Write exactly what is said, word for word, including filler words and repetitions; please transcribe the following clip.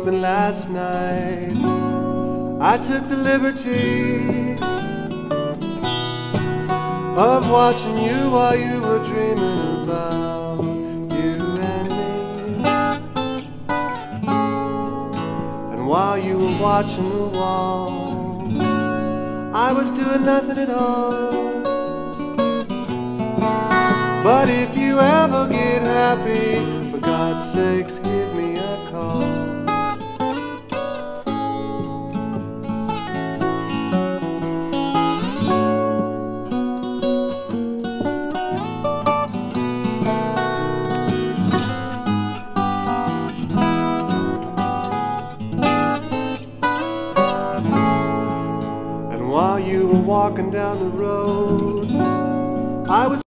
hoping last night I took the liberty of watching you while you were dreaming about you and me. And while you were watching the wall, I was doing nothing at all. But if you ever get happy, for God's sakes, give me a call. And while you were walking down the road, I was